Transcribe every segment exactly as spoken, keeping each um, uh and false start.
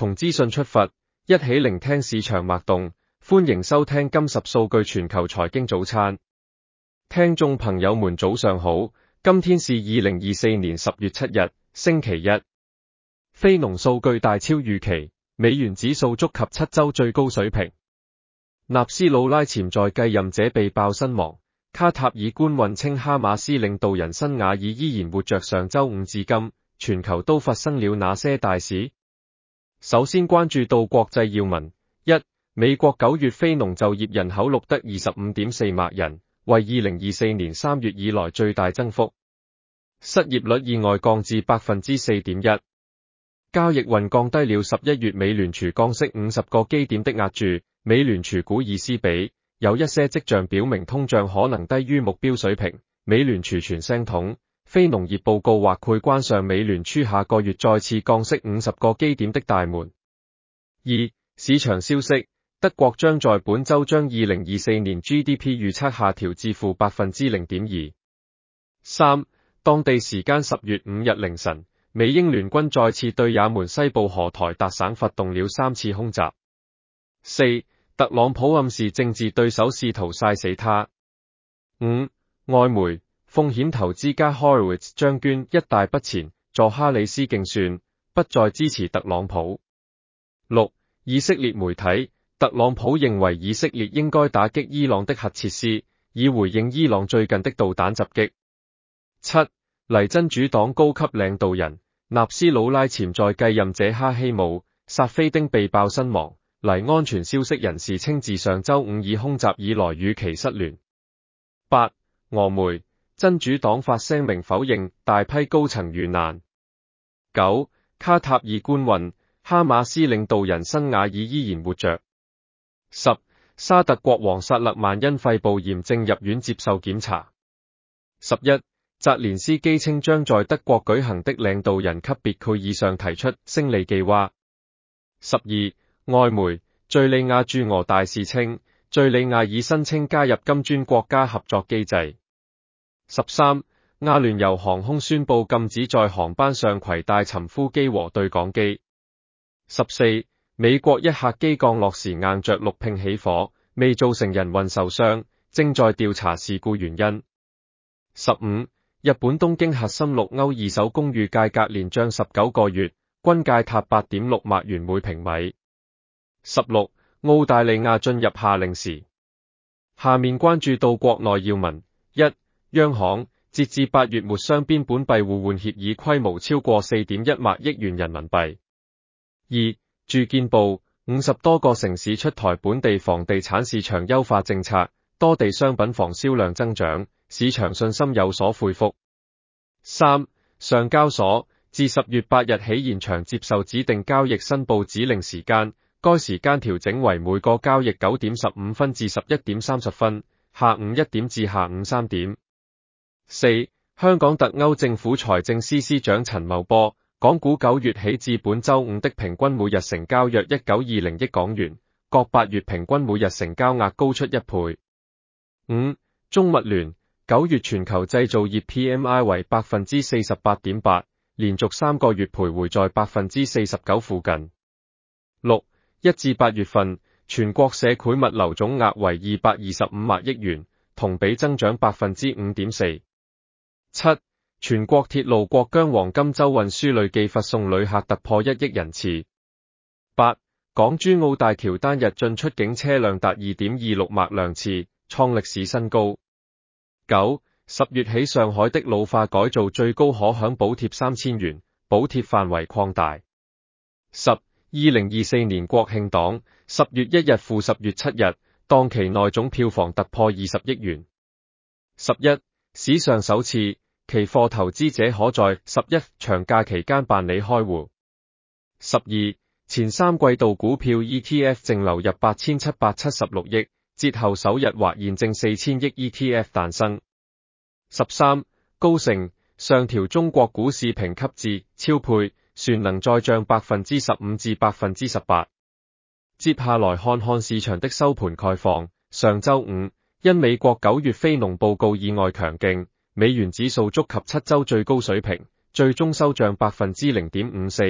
從資訊出發，一起聆聽市場脈動。歡迎收聽金十數據全球財經早餐。聽眾朋友們早上好，今天是二零二四年十月七日，星期一。非農數據大超預期，美元指數觸及七周最高水平。納斯魯拉潛在繼任者被爆身亡，卡塔爾官運稱哈馬斯領導人辛瓦爾依然活着。上周五至今，全球都發生了哪些大事？首先關注到國際要聞。一、美國九月非農就業人口錄得 二十五點四萬人，為二零二四年三月以來最大增幅。失業率意外降至 百分之四點一。交易運降低了十一月美聯儲降息五十個基點的押注，美聯儲古爾斯比有一些跡象表明通脹可能低於目標水平。美聯儲傳聲筒，非農業報告或會關上美聯儲下個月再次降息五十個基點的大門。二、市場消息，德國將在本周將二零二四年 G D P 預測下調至負 百分之零點二。三、當地時間十月五日凌晨，美英聯軍再次對也門西部荷台達省發動了三次空襲。四、特朗普暗示政治對手試圖曬死他。五、外媒，風險投資家 Horowitz 將捐一大筆錢助哈里斯競選，不再支持特朗普。六、以色列媒體，特朗普認為以色列應該打擊伊朗的核設施，以回應伊朗最近的導彈襲擊。七、黎真主黨高級領導人納斯魯拉潛在繼任者哈希姆薩菲丁被爆身亡，黎安全消息人士稱自上周五以空襲以來與其失聯。八、俄媒，真主黨發聲明否認大批高層遇難。九、卡塔爾官運，哈馬斯領導人辛瓦爾依然活着。十、沙特國王薩勒曼因肺部炎症入院接受檢查。十一、澤連斯基稱將在德國舉行的領導人級別會議上提出勝利計劃。十二、外媒，敘利亞駐俄大使稱，敘利亞已申請加入金磚國家合作機制。十三、阿聯酋航空宣布禁止在航班上攜帶尋呼機和對講機。十四、美國一客機降落時硬着陸並起火，未造成人運受傷，正在調查事故原因。十五、日本東京核心六歐二手公寓價格連漲十九個月，均價塔 八點六萬元每平米。十六、澳大利亞進入夏令時。下面關注到國內要聞。一、央行，截至八月末雙邊本幣互換協議規模超過 四點一萬億元人民幣。二、住建部，五十多個城市出台本地房地產市場優化政策，多地商品房銷量增長，市場信心有所恢復。三、上交所，自十月八日起延長接受指定交易申報指令時間，該時間調整為每個交易九點十五分至十一點三十分，下午一點至下午三點。四、香港特區政府財政司司長陳茂波，港股九月起至本周五的平均每日成交約一九二零億港元，較八月平均每日成交額高出一倍。五、中物聯，九月全球製造業 P M I 為 百分之四十八點八，連續三個月徘徊在 百分之四十九附近。六、一至八月份，全國社會物流總額為二百二十五萬億元，同比增長 百分之五點四。七、全國鐵路過江黃金周運輸累計發送旅客突破一億人次。八、港珠澳大橋單日進出境車輛達 二點二六萬輛次，創歷史新高。九、十月起上海的老化改造最高可享補貼三千元，補貼範圍擴大。十、二零二四年國慶檔，十月一日赴十月七日，檔期內總票房突破二十億元。十一、史上首次，期貨投資者可在十一長假期間辦理開戶。十二、前三季度股票 E T F 淨流入八千七百七十六億，節後首日或現淨四千億 E T F 誕生。十三、高盛上調中國股市評級至超配，旋能再漲百分之十五至百分之十八。接下來看看市場的收盤概況。上周五，因美國九月非農報告意外強勁，美元指數觸及七周最高水平，最終收漲百分之零點五四，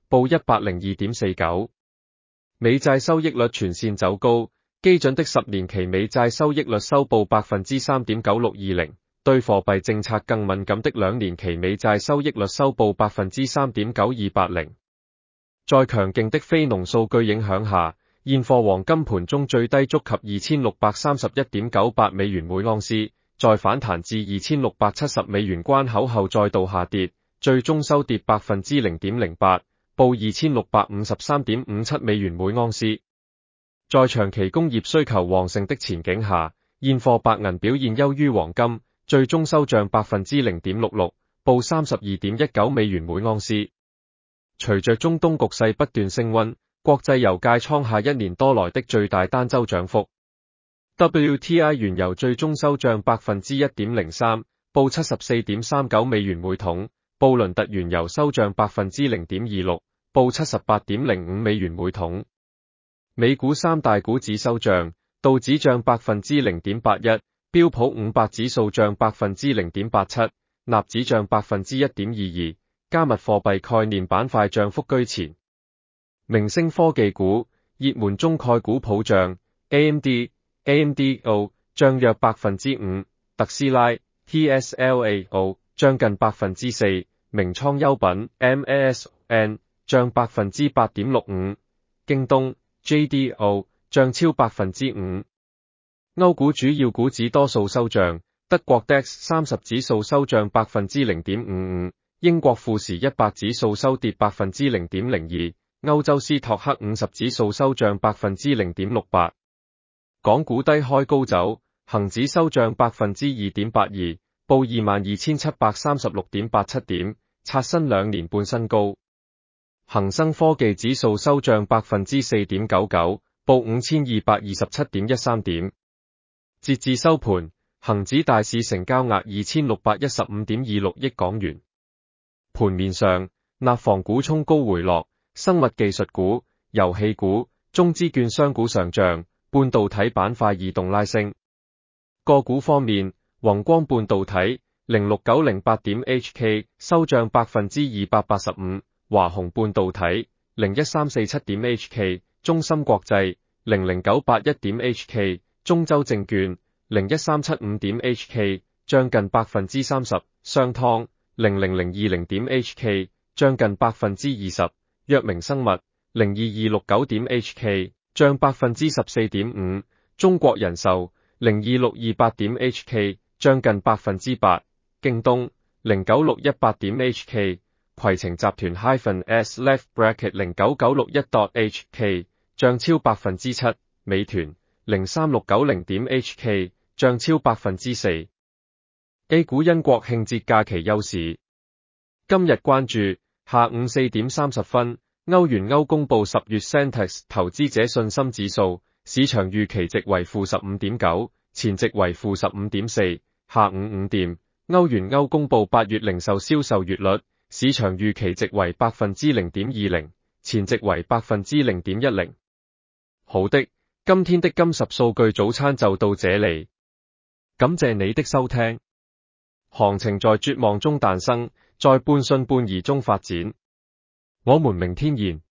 報一百零二點四九。美債收益率全線走高，基準的十年期美債收益率收報 百分之三點九六二零，對貨幣政策更敏感的兩年期美債收益率收報 百分之三點九二八零。在強勁的非農數據影響下，現貨黃金盤中最低觸及二千六百三十一點九八美元每盎司，在反彈至二千六百七十美元關口後再度下跌，最終收跌 百分之零點零八，報二千六百五十三點五七美元每盎司。在長期工業需求旺盛的前景下，現貨白銀表現優於黃金，最終收漲 百分之零點六六，報三十二點一九美元每盎司。隨着中東局勢不斷升溫，國際油價創下一年多來的最大單周漲幅。W T I 原油最終收漲 百分之一點零三，報七十四點三九美元每桶。布倫特原油收漲 百分之零點二六，報七十八點零五美元每桶。美股三大股指收漲，道指漲 百分之零點八一，標普五百指數漲 百分之零點八七，納指漲 百分之一點二二，加密貨幣概念板塊漲幅居前。明星科技股、熱門中概股普漲 ，A M D、A M D O 漲約 百分之五，特斯拉、T S L A O 漲近 百分之四，名創優品 M A S N 漲 百分之八點六五，京東、J D O 漲超 百分之五。歐股主要股指多數收漲，德國 D A X 三十指數收漲 百分之零點五五，英國富時一百指數收跌 百分之零點零二，歐洲斯托克五十指數收漲 百分之零點六八。港股低開高走，恒指收漲 百分之二點八二，報 二萬二千七百三十六點八七點，刷新兩年半新高。恒生科技指數收漲 百分之四點九九，報五千二百二十七點一三點。截至收盤，恒指大市成交額二千六百一十五點二六億港元。盤面上，內房股衝高回落，生物技術股、遊戲股、中資券商股上漲，半導體板塊異動拉升。個股方面，宏光半導體零六九零八點 H K 收漲 百分之二百八十五，華虹半導體零一三四七點 H K， 中芯國際零零九八一點 H K， 中州證券零一三七五點 H K， 漲近 百分之三十，商湯零零零二零點 H K， 漲近 百分之二十，藥明生物零二二六九點 H K， 漲 百分之十四點五，中國人壽零二六二八點 H K， 漲近 百分之八，京東零九六一八點 H K， 攜程集團 -S left bracket 零九九六一 H K， 漲超 百分之七，美團零三六九零點 H K， 漲超 百分之四。A 股因國慶節假期休市。今日關注下午四點三十分，歐元歐公布十月 Sentex 投資者信心指數，市場預期值為負十五點九，前值為負十五點四。下午五點，歐元歐公布八月零售銷售月率，市場預期值為百分之零點二零，前值為百分之零點一零。好的，今天的金十數據早餐就到這裡，感謝你的收聽。行情在絕望中誕生，在半信半疑中發展。我們明天見。